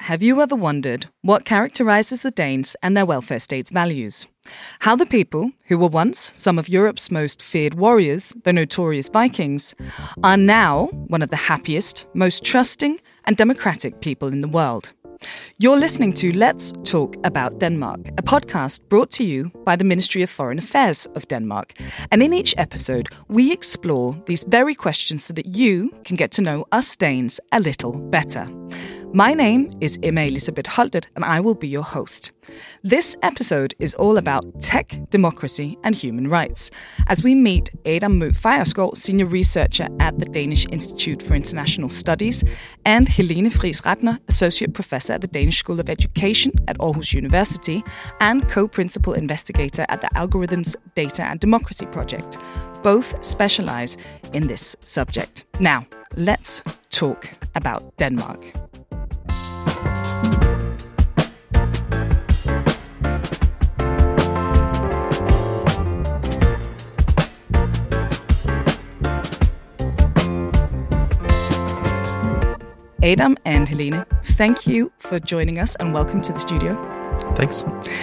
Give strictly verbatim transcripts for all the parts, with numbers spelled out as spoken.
Have you ever wondered what characterizes the Danes and their welfare state's values? How the people, who were once some of Europe's most feared warriors, the notorious Vikings, are now one of the happiest, most trusting and democratic people in the world? You're listening to Let's Talk About Denmark, a podcast brought to you by the Ministry of Foreign Affairs of Denmark. And in each episode, we explore these very questions so that you can get to know us Danes a little better. My name is Emma Elisabeth Holtet, and I will be your host. This episode is all about tech, democracy, and human rights, as we meet Adam Mø Feierskov, senior researcher at the Danish Institute for International Studies, and Helene Friis Ratner, associate professor at the Danish School of Education at Aarhus University, and co-principal investigator at the Algorithms, Data and Democracy Project. Both specialize in this subject. Now, let's talk about Denmark. Adam and Helene, thank you for joining us and welcome to the studio. Thanks.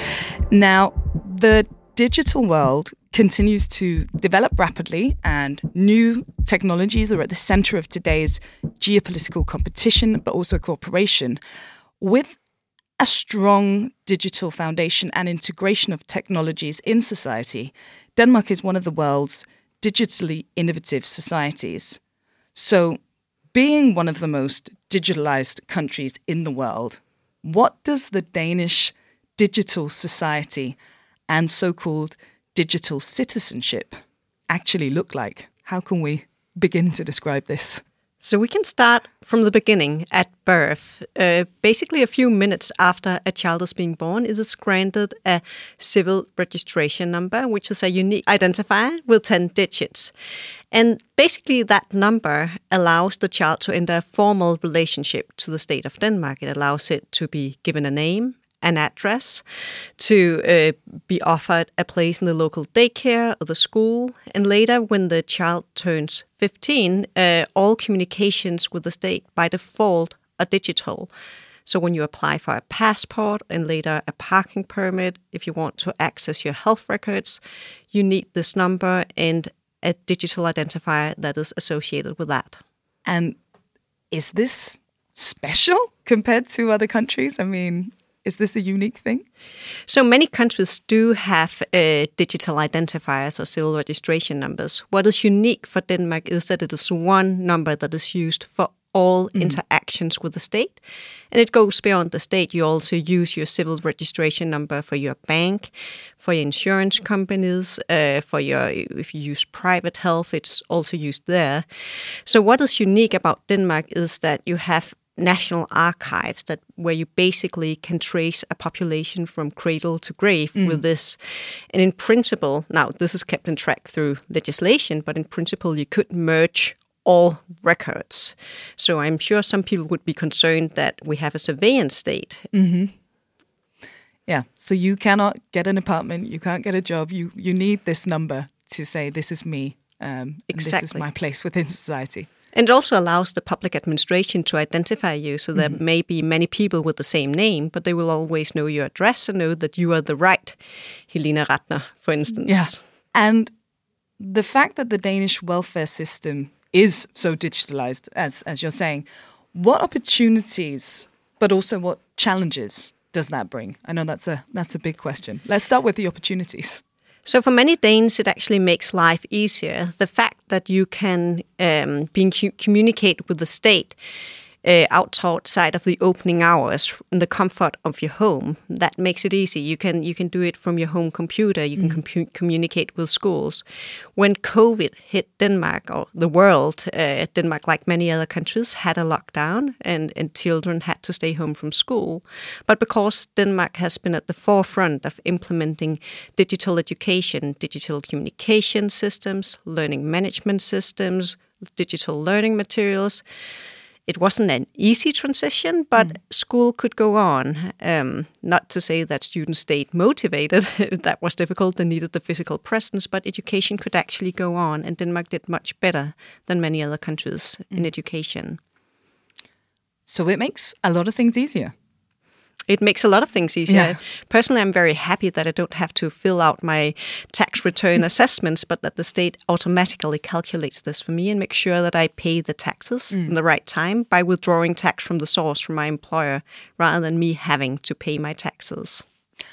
Now, the digital world continues to develop rapidly and new technologies are at the center of today's geopolitical competition, but also cooperation. With a strong digital foundation and integration of technologies in society, Denmark is one of the world's digitally innovative societies. So, being one of the most digitalized countries in the world, what does the Danish digital society and so-called digital citizenship actually look like? How can we begin to describe this? So we can start from the beginning at birth. Uh, basically, a few minutes after a child is being born, it is granted a civil registration number, which is a unique identifier with ten digits. And basically, that number allows the child to enter a formal relationship to the state of Denmark. It allows it to be given a name, an address, to uh, be offered a place in the local daycare or the school. And later, when the child turns fifteen, uh, all communications with the state by default are digital. So when you apply for a passport and later a parking permit, if you want to access your health records, you need this number and a digital identifier that is associated with that. And is this special compared to other countries? I mean, is this a unique thing? So many countries do have uh, digital identifiers or civil registration numbers. What is unique for Denmark is that it is one number that is used for all mm-hmm. interactions with the state. And it goes beyond the state. You also use your civil registration number for your bank, for your insurance companies, uh, for your, if you use private health, it's also used there. So what is unique about Denmark is that you have national archives that where you basically can trace a population from cradle to grave mm. with this. And in principle, now this is kept in track through legislation, but in principle you could merge all records. So I'm sure some people would be concerned that we have a surveillance state. Mm-hmm. Yeah, so you cannot get an apartment, you can't get a job, you, you need this number to say this is me, um, exactly. and this is my place within society. And it also allows the public administration to identify you, so there mm-hmm. may be many people with the same name, but they will always know your address and know that you are the right Helene Ratner, for instance. Yeah. And the fact that the Danish welfare system is so digitalized, as as you're saying, what opportunities, but also what challenges does that bring? I know that's a that's a big question. Let's start with the opportunities. So for many Danes, it actually makes life easier. The fact that you can um, being communicate with the state uh, outside of the opening hours in the comfort of your home, that makes it easy. You can you can do it from your home computer. You can mm. compu- communicate with schools. When COVID hit Denmark or the world, uh, Denmark, like many other countries, had a lockdown and, and children had to stay home from school. But because Denmark has been at the forefront of implementing digital education, digital communication systems, learning management systems, digital learning materials, it wasn't an easy transition, but mm. school could go on. Um, not to say that students stayed motivated. That was difficult. They needed the physical presence, but education could actually go on. And Denmark did much better than many other countries mm. in education. So it makes a lot of things easier. It makes a lot of things easier. Yeah. Personally, I'm very happy that I don't have to fill out my tax return assessments, but that the state automatically calculates this for me and makes sure that I pay the taxes Mm. in the right time by withdrawing tax from the source from my employer, rather than me having to pay my taxes.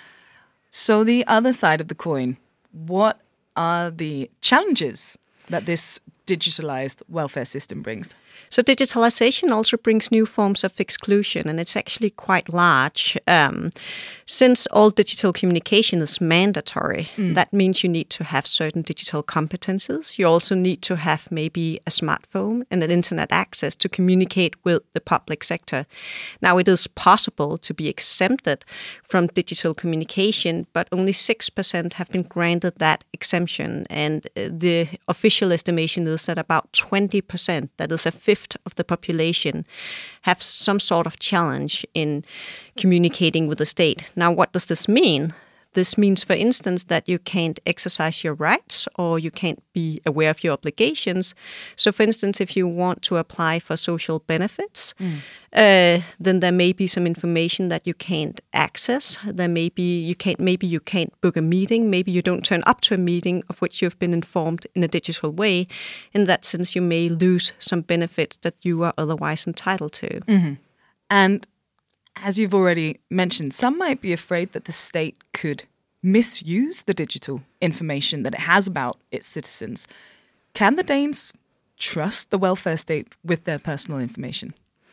So the other side of the coin, what are the challenges that this digitalized welfare system brings? So digitalization also brings new forms of exclusion, and it's actually quite large. Um, since all digital communication is mandatory, Mm. that means you need to have certain digital competences. You also need to have maybe a smartphone and an internet access to communicate with the public sector. Now, it is possible to be exempted from digital communication, but only six percent have been granted that exemption. And uh, the official estimation is that about twenty percent, that is a fifth of the population, have some sort of challenge in communicating with the state. Now, what does this mean? This means, for instance, that you can't exercise your rights or you can't be aware of your obligations. So, for instance, if you want to apply for social benefits, mm. uh, then there may be some information that you can't access. There may be you can't maybe you can't book a meeting. Maybe you don't turn up to a meeting of which you've been informed in a digital way. In that sense, you may lose some benefits that you are otherwise entitled to. Mm-hmm. And as you've already mentioned, some might be afraid that the state could misuse the digital information that it has about its citizens. Can the Danes trust the welfare state with their personal information?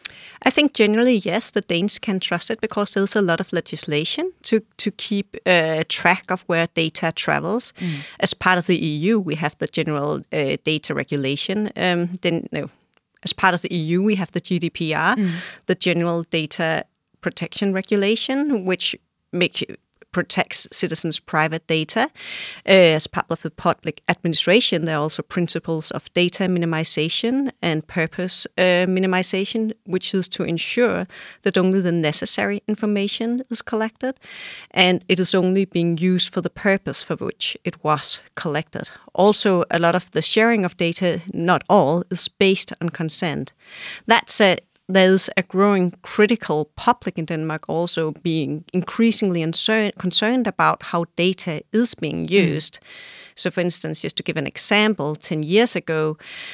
I think generally, yes, the Danes can trust it because there's a lot of legislation to, to keep uh, track of where data travels. Mm. As part of the E U, we have the General uh, Data Regulation. Um, then, no, as part of the E U, we have the G D P R, mm. the General Data Protection Regulation, which makes protects citizens' private data. Uh, as part of the public administration, there are also principles of data minimization and purpose uh, minimization, which is to ensure that only the necessary information is collected, and it is only being used for the purpose for which it was collected. Also, a lot of the sharing of data, not all, is based on consent. That's a There's a growing critical public in Denmark also being increasingly concerned about how data is being used. Mm. So, for instance, just to give an example, ten years ago,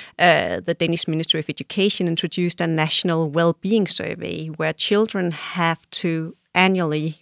uh, the Danish Ministry of Education introduced a national well-being survey where children have to annually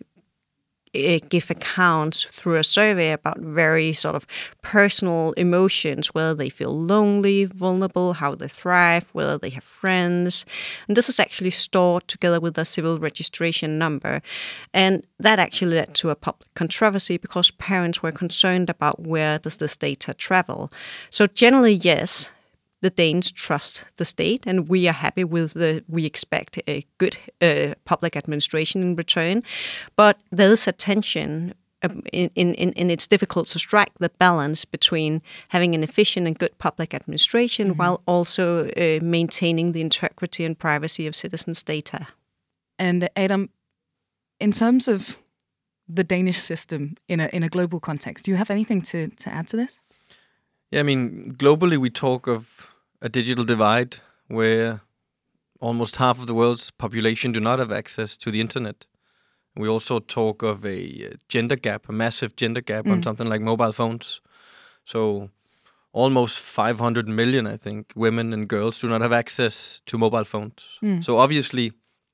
give accounts through a survey about very sort of personal emotions, whether they feel lonely, vulnerable, how they thrive, whether they have friends. And this is actually stored together with a civil registration number. And that actually led to a public controversy because parents were concerned about where does this data travel. So generally, yes, the Danes trust the state, and we are happy with the, we expect a good uh, public administration in return. But there is a tension, um, in, in, in it's difficult to strike the balance between having an efficient and good public administration mm-hmm. while also uh, maintaining the integrity and privacy of citizens' data. And Adam, in terms of the Danish system in a in a global context, do you have anything to, to add to this? Yeah, I mean, globally we talk of a digital divide where almost half of the world's population do not have access to the internet. We also talk of a gender gap, a massive gender gap mm. on something like mobile phones. So almost five hundred million, I think, women and girls do not have access to mobile phones. Mm. So obviously,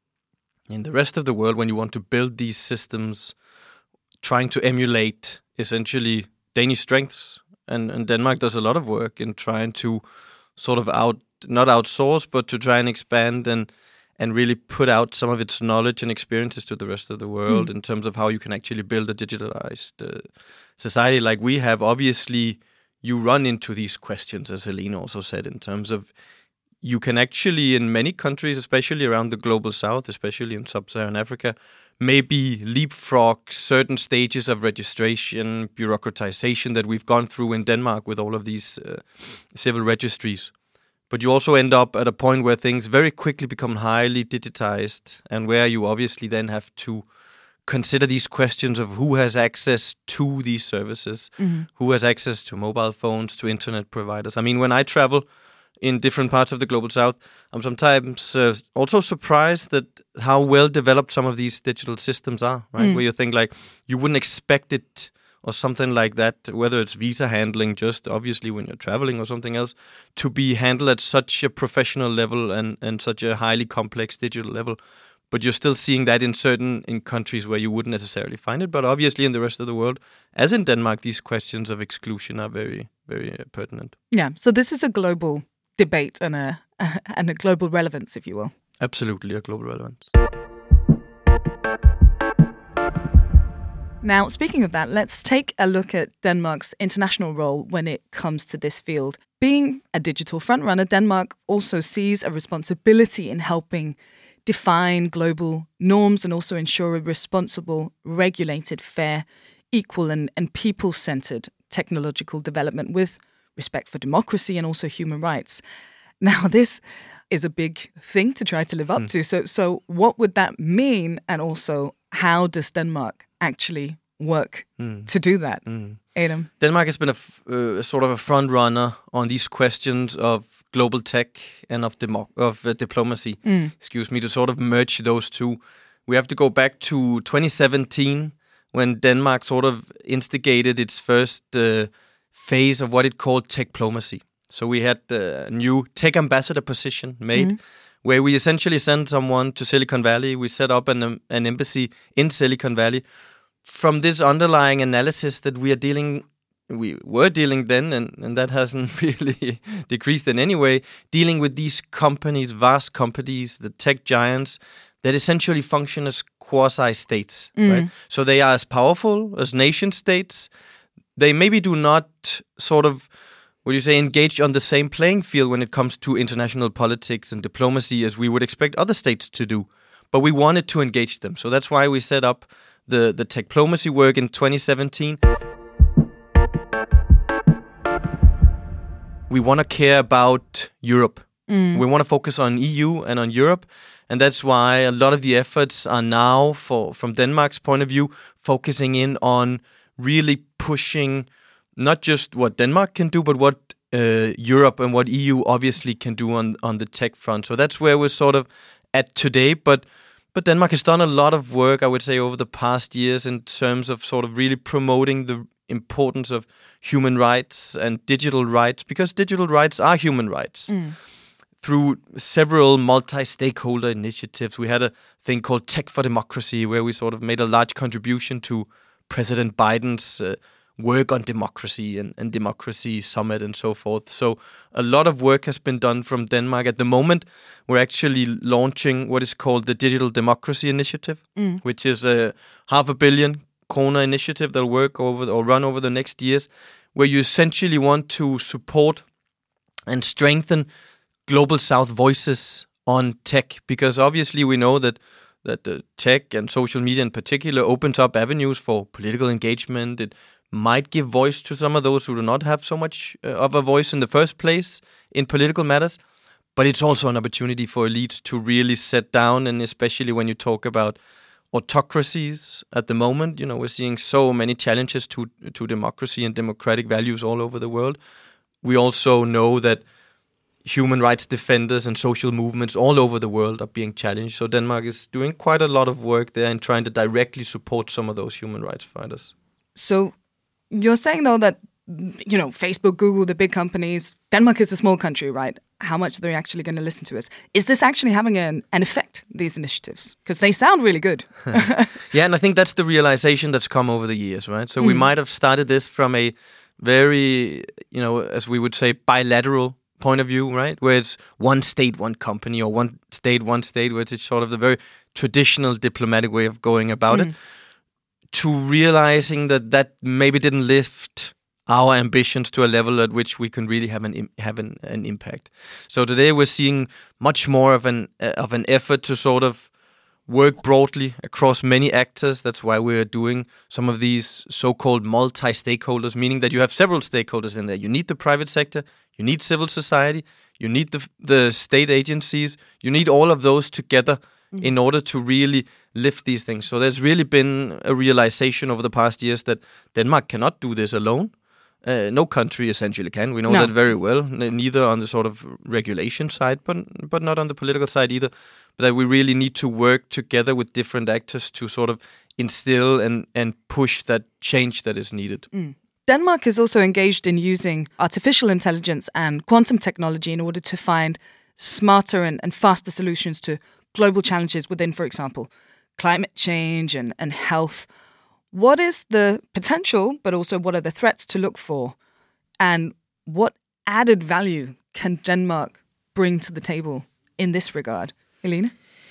in the rest of the world, when you want to build these systems, trying to emulate essentially Danish strengths, and, and Denmark does a lot of work in trying to sort of out, not outsource, but to try and expand and and really put out some of its knowledge and experiences to the rest of the world mm. in terms of how you can actually build a digitalized uh, society like we have. Obviously, you run into these questions, as Helene also said, in terms of you can actually, in many countries, especially around the global south, especially in sub-Saharan Africa, maybe leapfrog certain stages of registration, bureaucratization that we've gone through in Denmark with all of these uh, civil registries. But you also end up at a point where things very quickly become highly digitized and where you obviously then have to consider these questions of who has access to these services, mm-hmm. who has access to mobile phones, to internet providers. I mean, when I travel in different parts of the global south. I'm sometimes uh, also surprised that how well developed some of these digital systems are, right? Mm. Where you think like you wouldn't expect it or something like that, whether it's visa handling, just obviously when you're traveling or something else, to be handled at such a professional level and, and such a highly complex digital level. But you're still seeing that in certain in countries where you wouldn't necessarily find it. But obviously in the rest of the world, as in Denmark, these questions of exclusion are very, very uh, pertinent. Yeah, so this is a global debate and a and a global relevance, if you will. Absolutely, a global relevance. Now, speaking of that, let's take a look at Denmark's international role when it comes to this field. Being a digital frontrunner, Denmark also sees a responsibility in helping define global norms and also ensure a responsible, regulated, fair, equal and, and people-centered technological development with respect for democracy and also human rights. Now, this is a big thing to try to live up mm. to. So, so what would that mean? And also, how does Denmark actually work mm. to do that? Mm. Adam? Denmark has been a f- uh, sort of a front runner on these questions of global tech and of, demo- of uh, diplomacy, mm. excuse me, to sort of merge those two. We have to go back to twenty seventeen when Denmark sort of instigated its first uh, phase of what it called techplomacy. So we had a new tech ambassador position made, mm. where we essentially sent someone to Silicon Valley. We set up an, um, an embassy in Silicon Valley. From this underlying analysis that we are dealing, we were dealing then, and, and that hasn't really decreased in any way, dealing with these companies, vast companies, the tech giants, that essentially function as quasi-states, mm. right? So they are as powerful as nation-states. They maybe do not sort of, what do you say, engage on the same playing field when it comes to international politics and diplomacy as we would expect other states to do. But we wanted to engage them. So that's why we set up the, the techplomacy work in twenty seventeen. We want to care about Europe. Mm. We want to focus on E U and on Europe. And that's why a lot of the efforts are now, for from Denmark's point of view, focusing in on really pushing not just what Denmark can do, but what uh, Europe and what E U obviously can do on, on the tech front. So that's where we're sort of at today. But but Denmark has done a lot of work, I would say, over the past years in terms of sort of really promoting the importance of human rights and digital rights, because digital rights are human rights. Mm. Through several multi-stakeholder initiatives. We had a thing called Tech for Democracy, where we sort of made a large contribution to President Biden's uh, work on democracy and, and democracy summit and so forth. So a lot of work has been done from Denmark. At the moment, we're actually launching what is called the Digital Democracy Initiative, mm. which is a half a billion kroner initiative that'll work over or run over the next years, where you essentially want to support and strengthen Global South voices on tech, because obviously we know that that the tech and social media in particular opens up avenues for political engagement. It might give voice to some of those who do not have so much uh, of a voice in the first place in political matters, but it's also an opportunity for elites to really sit down, and especially when you talk about autocracies at the moment, you know, we're seeing so many challenges to to democracy and democratic values all over the world. We also know that human rights defenders and social movements all over the world are being challenged. So Denmark is doing quite a lot of work there and trying to directly support some of those human rights fighters. So you're saying, though, that, you know, Facebook, Google, the big companies, Denmark is a small country, right? How much are they actually going to listen to us? Is this actually having an, an effect, these initiatives? Because they sound really good. Yeah, and I think that's the realization that's come over the years, right? So mm. we might have started this from a very, you know, as we would say, bilateral point of view, right? Where it's one state, one company, or one state, one state, where it's sort of the very traditional diplomatic way of going about mm. it, to realizing that that maybe didn't lift our ambitions to a level at which we can really have an have an, an impact. So today we're seeing much more of an uh, of an effort to sort of work broadly across many actors. That's why we're doing some of these so-called multi-stakeholders, meaning that you have several stakeholders in there. You need the private sector, you need civil society, you need the the state agencies, you need all of those together mm. in order to really lift these things. So there's really been a realization over the past years that Denmark cannot do this alone. Uh, no country essentially can. We know No. that very well. N- neither on the sort of regulation side, but but not on the political side either. But that we really need to work together with different actors to sort of instill and and push that change that is needed. Mm. Denmark is also engaged in using artificial intelligence and quantum technology in order to find smarter and, and faster solutions to global challenges within, for example, climate change and, and health. What is the potential, but also what are the threats to look for? And what added value can Denmark bring to the table in this regard? Helene?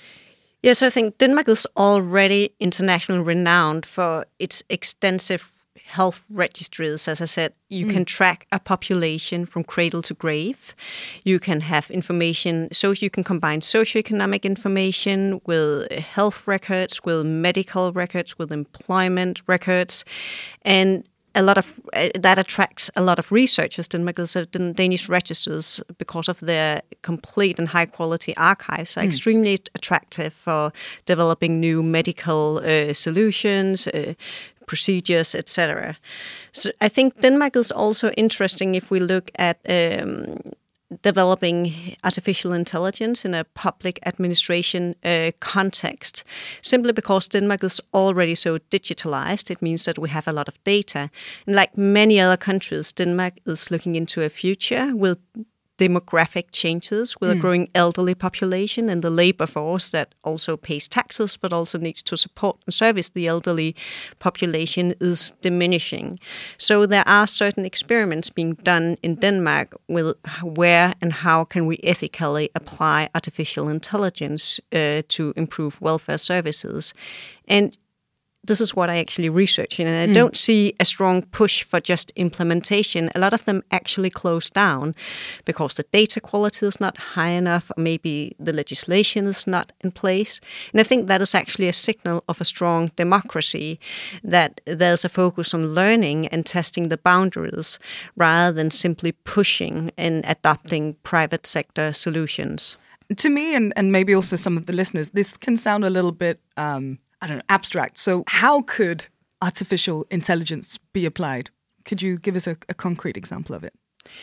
Yes, I think Denmark is already internationally renowned for its extensive health registries. As I said, you mm. can track a population from cradle to grave. You can have information, so you can combine socioeconomic information with health records, with medical records, with employment records, and a lot of uh, that attracts a lot of researchers. Denmark is a Danish registers, because of their complete and high quality archives, are mm. extremely attractive for developing new medical uh, solutions, uh, procedures, et cetera. So I think Denmark is also interesting if we look at um, developing artificial intelligence in a public administration uh, context, simply because Denmark is already so digitalized. It means that we have a lot of data. And like many other countries, Denmark is looking into a future with demographic changes, with mm. a growing elderly population and the labor force that also pays taxes but also needs to support and service the elderly population is diminishing. So there are certain experiments being done in Denmark with where and how can we ethically apply artificial intelligence uh, to improve welfare services. And this is what I actually research, and I mm. don't see a strong push for just implementation. A lot of them actually close down because the data quality is not high enough, or maybe the legislation is not in place. And I think that is actually a signal of a strong democracy, that there's a focus on learning and testing the boundaries rather than simply pushing and adopting private sector solutions. To me, and, and maybe also some of the listeners, this can sound a little bit Um I don't know, abstract. So how could artificial intelligence be applied? Could you give us a, a concrete example of it?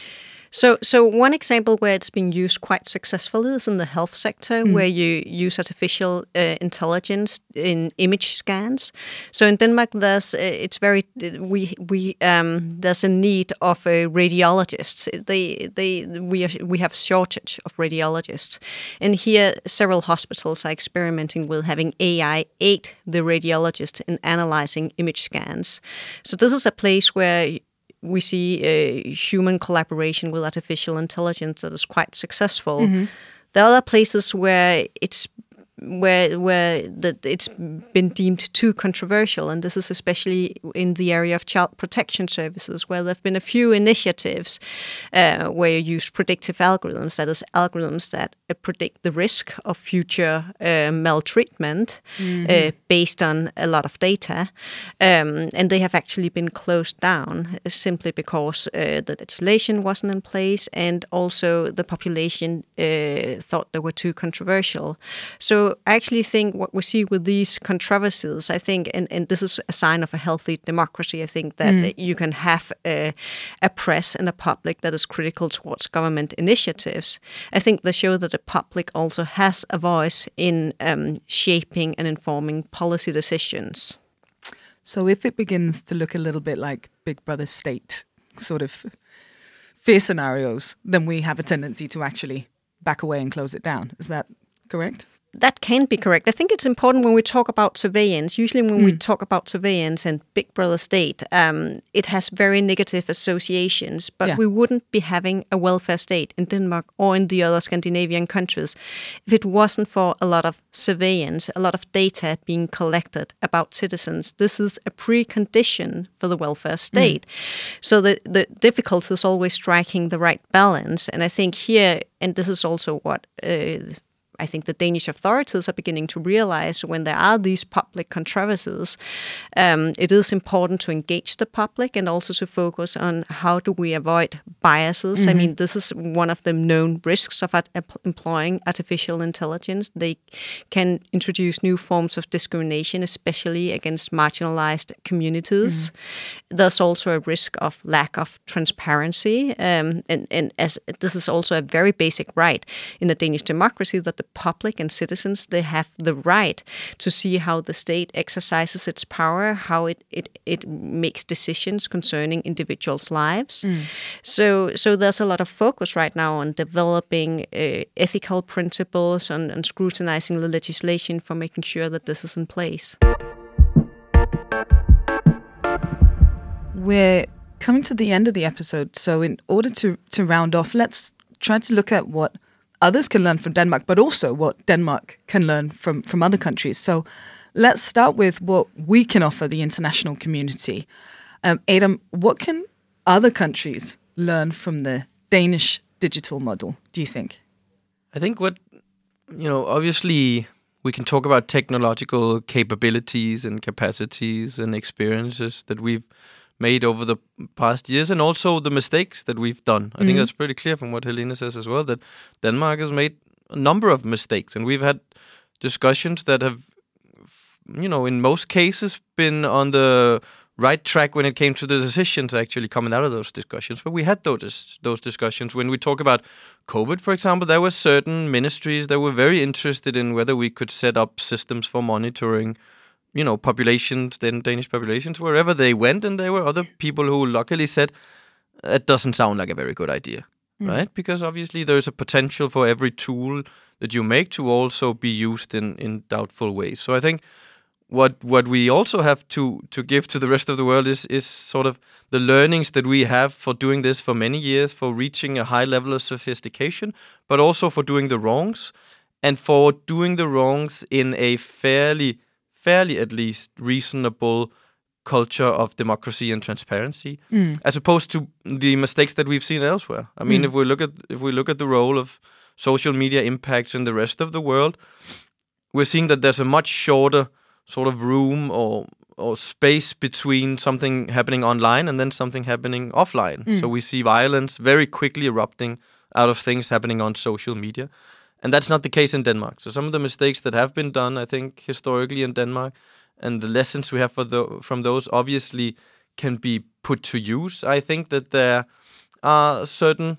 So, so one example where it's being used quite successfully is in the health sector, mm. where you use artificial uh, intelligence in image scans. So in Denmark, there's it's very we we um, there's a need of uh, radiologists. They they we are, we have a shortage of radiologists, and here several hospitals are experimenting with having A I aid the radiologist in analyzing image scans. So this is a place where we see a human collaboration with artificial intelligence that is quite successful. Mm-hmm. There are other places where it's where where that it's been deemed too controversial, and this is especially in the area of child protection services, where there have been a few initiatives uh, where you use predictive algorithms, that is, algorithms that uh, predict the risk of future uh, maltreatment mm-hmm. uh, based on a lot of data, um, and they have actually been closed down simply because uh, the legislation wasn't in place, and also the population uh, thought they were too controversial. So I actually think what we see with these controversies, I think, and, and this is a sign of a healthy democracy, I think that mm. you can have a, a press and a public that is critical towards government initiatives. I think they show that the public also has a voice in um, shaping and informing policy decisions. So if it begins to look a little bit like Big Brother state sort of fear scenarios, then we have a tendency to actually back away and close it down. Is that correct? That can be correct. I think it's important when we talk about surveillance. Usually when mm. we talk about surveillance and Big Brother state, um, it has very negative associations, but yeah. we wouldn't be having a welfare state in Denmark or in the other Scandinavian countries if it wasn't for a lot of surveillance, a lot of data being collected about citizens. This is a precondition for the welfare state. Mm. So the, the difficulty is always striking the right balance. And I think here, and this is also what... Uh, I think the Danish authorities are beginning to realize when there are these public controversies, um, it is important to engage the public and also to focus on how do we avoid biases. Mm-hmm. I mean, this is one of the known risks of at- employing artificial intelligence. They can introduce new forms of discrimination, especially against marginalized communities. Mm-hmm. There's also a risk of lack of transparency, um, and, and as this is also a very basic right in a Danish democracy, that the public and citizens, they have the right to see how the state exercises its power, how it it, it makes decisions concerning individuals' lives. Mm. So so there's a lot of focus right now on developing uh, ethical principles, on, on scrutinizing the legislation for making sure that this is in place. We're coming to the end of the episode, so in order to, to round off, let's try to look at what others can learn from Denmark, but also what Denmark can learn from, from other countries. So let's start with what we can offer the international community. Um, Adam, what can other countries learn from the Danish digital model, do you think? I think what, you know, obviously we can talk about technological capabilities and capacities and experiences that we've made over the past years, and also the mistakes that we've done. I mm-hmm. think that's pretty clear from what Helene says as well, that Denmark has made a number of mistakes, and we've had discussions that have, you know, in most cases been on the right track when it came to the decisions actually coming out of those discussions. But we had those those discussions. When we talk about COVID, for example, there were certain ministries that were very interested in whether we could set up systems for monitoring, you know, populations, then Danish populations, wherever they went, and there were other people who luckily said, it doesn't sound like a very good idea, mm. right? Because obviously there's a potential for every tool that you make to also be used in, in doubtful ways. So I think what what we also have to to give to the rest of the world is is sort of the learnings that we have for doing this for many years, for reaching a high level of sophistication, but also for doing the wrongs, and for doing the wrongs in a fairly fairly at least reasonable culture of democracy and transparency, mm. as opposed to the mistakes that we've seen elsewhere. I mean, mm. if we look at if we look at the role of social media impacts in the rest of the world, we're seeing that there's a much shorter sort of room or or space between something happening online and then something happening offline. Mm. So we see violence very quickly erupting out of things happening on social media. And that's not the case in Denmark. So some of the mistakes that have been done, I think, historically in Denmark, and the lessons we have for the, from those obviously can be put to use. I think that there are certain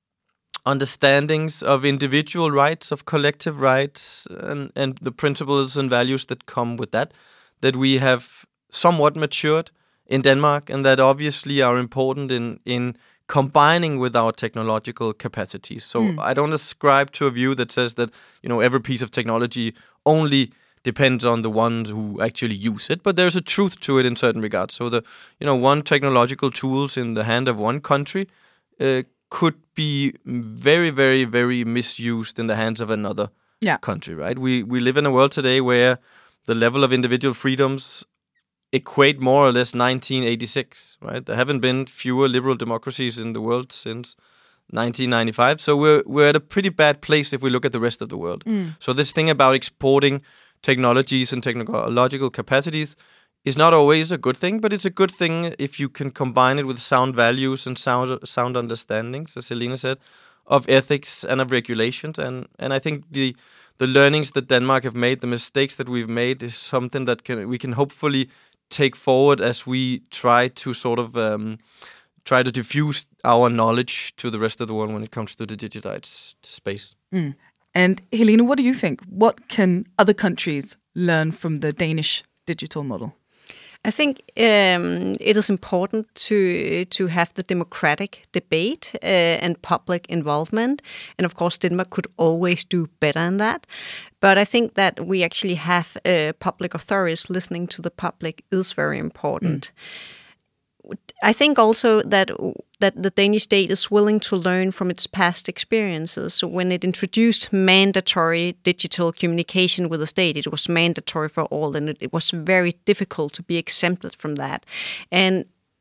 understandings of individual rights, of collective rights, and, and the principles and values that come with that, that we have somewhat matured in Denmark, and that obviously are important in in combining with our technological capacities. So mm. I don't ascribe to a view that says that, you know, every piece of technology only depends on the ones who actually use it, but there's a truth to it in certain regards. So the, you know, one technological tools in the hand of one country uh, could be very, very, very misused in the hands of another yeah. country, right? We we live in a world today where the level of individual freedoms equate more or less nineteen eighty-six, right? There haven't been fewer liberal democracies in the world since nineteen ninety-five. So we're we're at a pretty bad place if we look at the rest of the world. Mm. So this thing about exporting technologies and technological capacities is not always a good thing, but it's a good thing if you can combine it with sound values and sound sound understandings, as Helene said, of ethics and of regulations. And and I think the the learnings that Denmark have made, the mistakes that we've made, is something that can we can hopefully take forward as we try to sort of um, try to diffuse our knowledge to the rest of the world when it comes to the digitized space. Mm. And Helene, what do you think? What can other countries learn from the Danish digital model? I think um, it is important to to have the democratic debate uh, and public involvement. And of course, Denmark could always do better than that. But I think that we actually have uh, public authorities listening to the public is very important. Mm. I think also that that the Danish state is willing to learn from its past experiences. So when it introduced mandatory digital communication with the state, it was mandatory for all, and it, it was very difficult to be exempted from that. And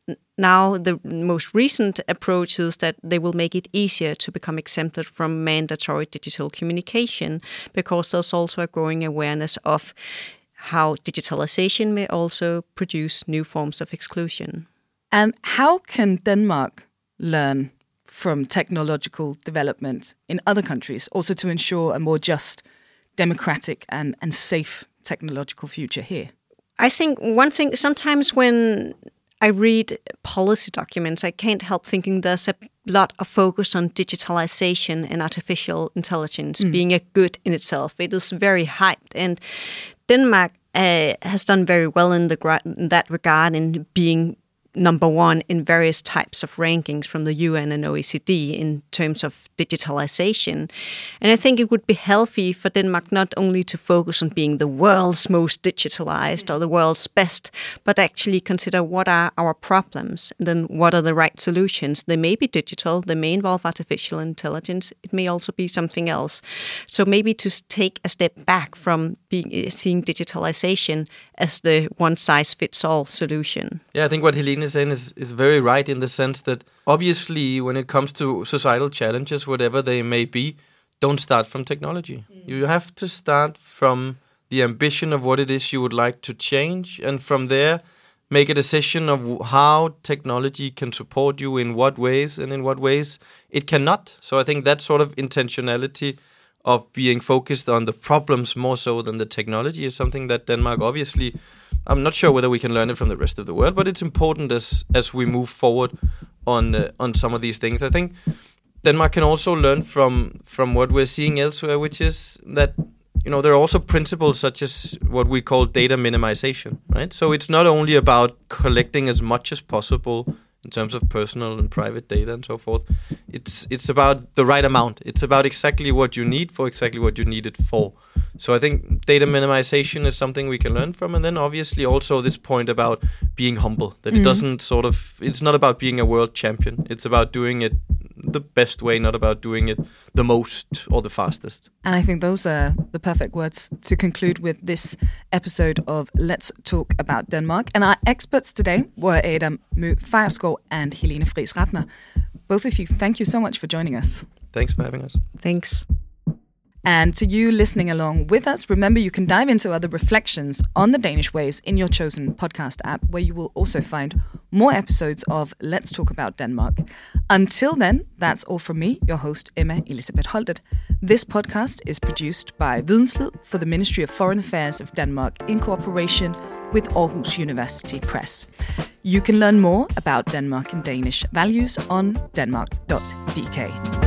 now the most recent approach is that they will make it easier to become exempted from mandatory digital communication, because there's also a growing awareness of how digitalization may also produce new forms of exclusion. And how can Denmark learn from technological development in other countries, also to ensure a more just, democratic and, and safe technological future here? I think one thing, sometimes when I read policy documents, I can't help thinking there's a lot of focus on digitalization and artificial intelligence mm. being a good in itself. It is very hyped, and Denmark uh, has done very well in, the gra- in that regard in being number one in various types of rankings from the U N and O E C D in terms of digitalization. And I think it would be healthy for Denmark not only to focus on being the world's most digitalized or the world's best, but actually consider what are our problems and then what are the right solutions. They may be digital, they may involve artificial intelligence, it may also be something else. So maybe to take a step back from being seeing digitalization as the one-size-fits-all solution. Yeah, I think what Helene is saying is, is very right in the sense that obviously when it comes to societal challenges, whatever they may be, don't start from technology. Mm. You have to start from the ambition of what it is you would like to change, and from there make a decision of how technology can support you, in what ways, and in what ways it cannot. So I think that sort of intentionality of being focused on the problems more so than the technology is something that Denmark obviously, I'm not sure whether we can learn it from the rest of the world, but it's important as as we move forward on uh, on some of these things. I think Denmark can also learn from from what we're seeing elsewhere, which is that, you know, there are also principles such as what we call data minimization, right? So it's not only about collecting as much as possible in terms of personal and private data and so forth. It's it's about the right amount. It's about exactly what you need for exactly what you need it for. So I think data minimization is something we can learn from. And then obviously also this point about being humble, that mm. it doesn't sort of, it's not about being a world champion. It's about doing it the best way, not about doing it the most or the fastest. And I think those are the perfect words to conclude with this episode of Let's Talk About Denmark. And our experts today were Adam Mø Feierskov and Helene Friis Ratner. Both of you, thank you so much for joining us. Thanks for having us. Thanks. And to you listening along with us, remember you can dive into other reflections on the Danish ways in your chosen podcast app, where you will also find more episodes of Let's Talk About Denmark. Until then, that's all from me, your host, Emma Elisabeth Holtet. This podcast is produced by Videnslyd for the Ministry of Foreign Affairs of Denmark in cooperation with Aarhus University Press. You can learn more about Denmark and Danish values on denmark dot d k.